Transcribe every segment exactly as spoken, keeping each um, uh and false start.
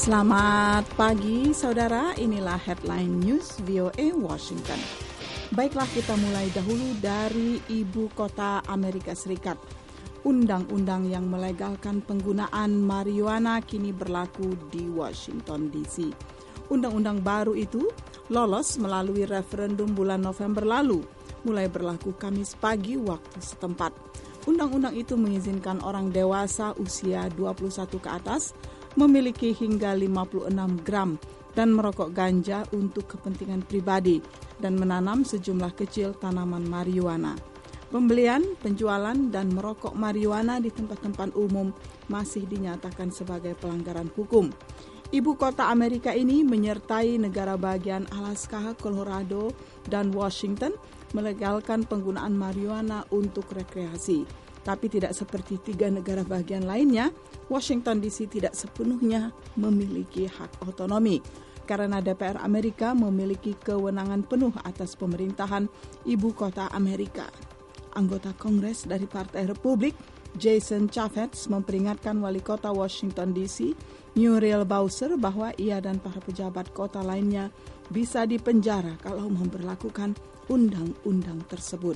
Selamat pagi saudara, inilah Headline News V O A Washington. Baiklah, kita mulai dahulu dari ibu kota Amerika Serikat. Undang-undang yang melegalkan penggunaan marijuana kini berlaku di Washington D C. Undang-undang baru itu lolos melalui referendum bulan November lalu, mulai berlaku Kamis pagi waktu setempat. Undang-undang itu mengizinkan orang dewasa usia dua puluh satu ke atas memiliki hingga lima puluh enam gram dan merokok ganja untuk kepentingan pribadi dan menanam sejumlah kecil tanaman marijuana. Pembelian, penjualan, dan merokok marijuana di tempat-tempat umum masih dinyatakan sebagai pelanggaran hukum. Ibu kota Amerika ini menyertai negara bagian Alaska, Colorado, dan Washington melegalkan penggunaan marijuana untuk rekreasi. Tapi tidak seperti tiga negara bagian lainnya, Washington D C tidak sepenuhnya memiliki hak otonomi karena D P R Amerika memiliki kewenangan penuh atas pemerintahan ibu kota Amerika. Anggota Kongres dari Partai Republik, Jason Chaffetz, memperingatkan wali kota Washington D C, Muriel Bowser, bahwa ia dan para pejabat kota lainnya bisa dipenjara kalau memberlakukan undang-undang tersebut.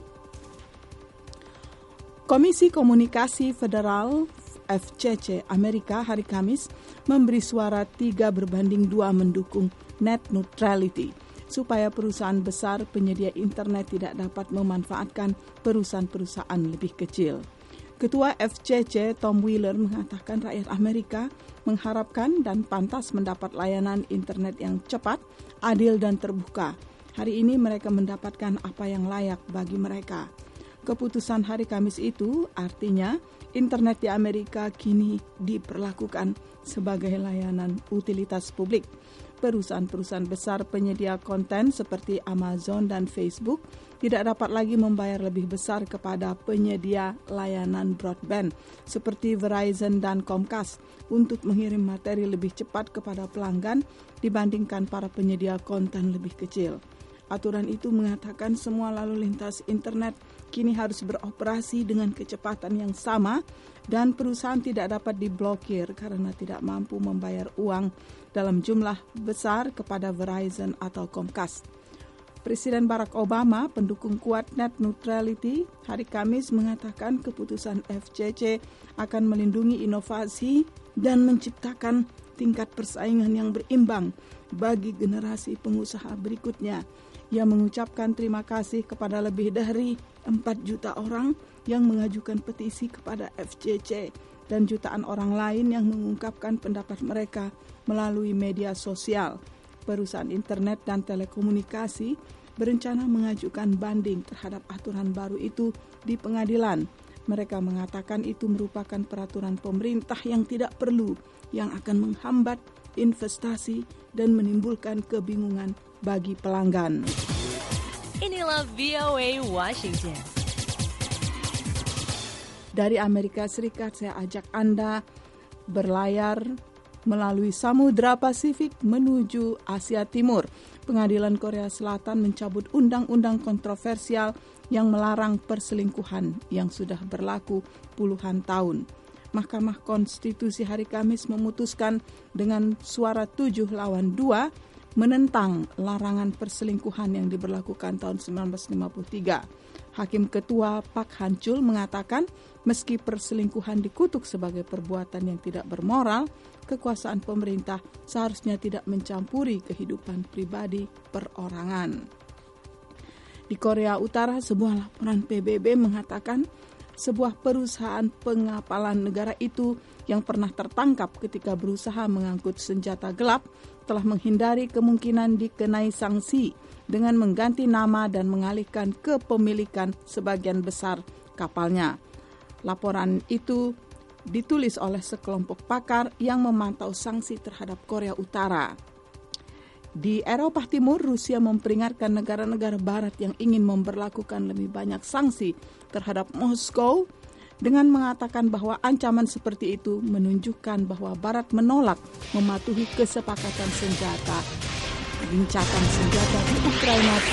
Komisi Komunikasi Federal F C C Amerika hari Kamis memberi suara tiga berbanding dua mendukung net neutrality supaya perusahaan besar penyedia internet tidak dapat memanfaatkan perusahaan-perusahaan lebih kecil. Ketua F C C Tom Wheeler mengatakan rakyat Amerika mengharapkan dan pantas mendapat layanan internet yang cepat, adil, dan terbuka. Hari ini mereka mendapatkan apa yang layak bagi mereka. Keputusan hari Kamis itu artinya internet di Amerika kini diperlakukan sebagai layanan utilitas publik. Perusahaan-perusahaan besar penyedia konten seperti Amazon dan Facebook tidak dapat lagi membayar lebih besar kepada penyedia layanan broadband seperti Verizon dan Comcast untuk mengirim materi lebih cepat kepada pelanggan dibandingkan para penyedia konten lebih kecil. Aturan itu mengatakan semua lalu lintas internet kini harus beroperasi dengan kecepatan yang sama dan perusahaan tidak dapat diblokir karena tidak mampu membayar uang dalam jumlah besar kepada Verizon atau Comcast. Presiden Barack Obama, pendukung kuat net neutrality, hari Kamis mengatakan keputusan F C C akan melindungi inovasi dan menciptakan tingkat persaingan yang berimbang bagi generasi pengusaha berikutnya. Ia mengucapkan terima kasih kepada lebih dari empat juta orang yang mengajukan petisi kepada F C C dan jutaan orang lain yang mengungkapkan pendapat mereka melalui media sosial. Perusahaan internet dan telekomunikasi berencana mengajukan banding terhadap aturan baru itu di pengadilan. Mereka mengatakan itu merupakan peraturan pemerintah yang tidak perlu, yang akan menghambat investasi dan menimbulkan kebingungan bagi pelanggan. Inilah V O A Washington. Dari Amerika Serikat, saya ajak Anda berlayar melalui Samudra Pasifik menuju Asia Timur. Pengadilan Korea Selatan mencabut undang-undang kontroversial yang melarang perselingkuhan yang sudah berlaku puluhan tahun. Mahkamah Konstitusi hari Kamis memutuskan dengan suara tujuh lawan dua menentang larangan perselingkuhan yang diberlakukan tahun sembilan belas lima puluh tiga. Hakim Ketua Park Han-chul mengatakan meski perselingkuhan dikutuk sebagai perbuatan yang tidak bermoral, kekuasaan pemerintah seharusnya tidak mencampuri kehidupan pribadi perorangan. Di Korea Utara, sebuah laporan P B B mengatakan sebuah perusahaan pengapalan negara itu yang pernah tertangkap ketika berusaha mengangkut senjata gelap telah menghindari kemungkinan dikenai sanksi dengan mengganti nama dan mengalihkan kepemilikan sebagian besar kapalnya. Laporan itu ditulis oleh sekelompok pakar yang memantau sanksi terhadap Korea Utara. Di Eropa Timur, Rusia memperingatkan negara-negara barat yang ingin memberlakukan lebih banyak sanksi terhadap Moskow dengan mengatakan bahwa ancaman seperti itu menunjukkan bahwa barat menolak mematuhi kesepakatan senjata gencatan senjata di Ukraina